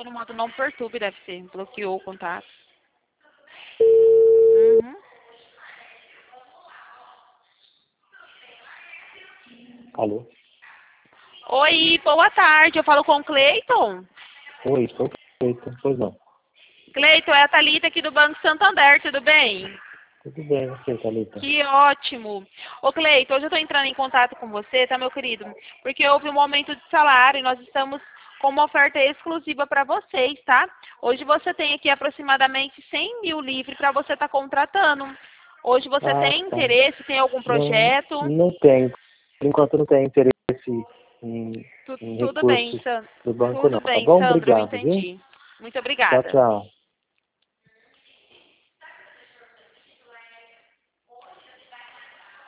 no modo não perturbe, deve ser. Bloqueou o contato. Uhum. Alô? Oi, boa tarde. Eu falo com o Cleiton. Oi, sou feito. Pois não. Cleiton, é a Thalita aqui do Banco Santander, tudo bem? Tudo bem, você, Thalita? Que ótimo. Ô Cleiton, hoje eu estou entrando em contato com você, tá, meu querido? Porque houve um aumento de salário e nós estamos com uma oferta exclusiva para vocês, tá? Hoje você tem aqui aproximadamente 100 mil livre para você estar contratando. Hoje você tem Tá. interesse, tem algum projeto? Não tenho. Por enquanto não tenho interesse em Tudo bem, recursos do banco, não. Tudo Tá bem, bom? Sandro, eu Obrigado, viu? entendi. Muito Tchau, obrigada. tchau.